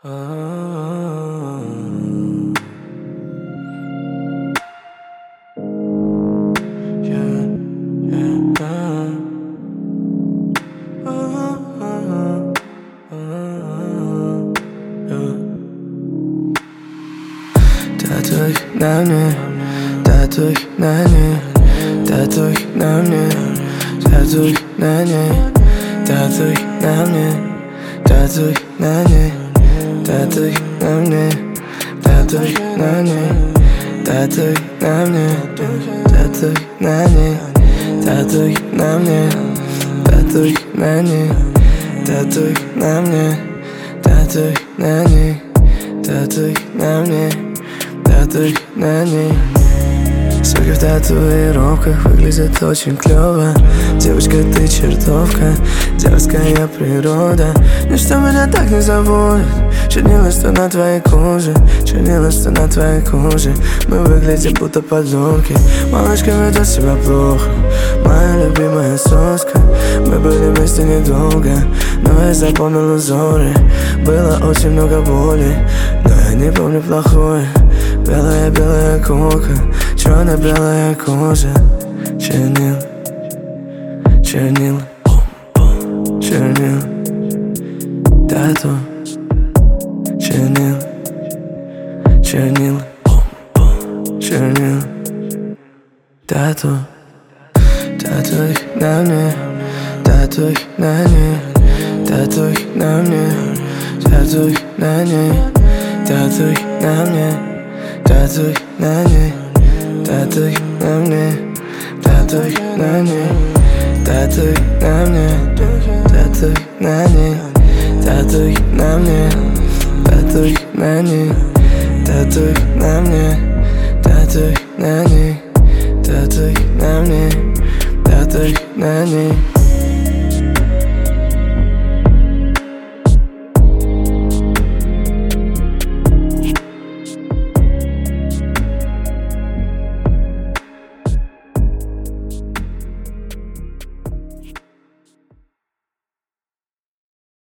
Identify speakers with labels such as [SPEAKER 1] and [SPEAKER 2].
[SPEAKER 1] Tatuj na mnie, tatuj na nie, tatuj na mnie, tatuj na nie, tatuj na mnie, tatuj na nie, tatuj na mnie, tatuj na nie, tatuj na mnie, tatuj na nie, tatuj na mnie, tatuj na nie, tatuj na mnie, tatuj na nie, tatuj на мне, тatuj на ней. Суки в татуировках выглядят очень клёво. Девочка, ты чертовка, дерзкая природа. Ничто меня так не забудет. Чернила, что на твоей коже, чернила, что на твоей коже. Мы выглядим будто подонки. Малышка ведет себя плохо, моя любимая соска. Мы были вместе недолго, но я запомнил узоры. Было очень много боли, но я не помню плохое. Белая-белая кока, черно-белая кожа. Чернил, чернил, чернил, тату. Чернил, чернил, чернил, тату. Татуй на мне, татуй на не, татуй на мне, татуй на не, татуй на мне, татуй на не, татуй на мне, татуй на не, татуй на мне, татуй на не, татуй на мне, татуй на не, татуй на мне, татуй на не, татуй на мне, татуй на не.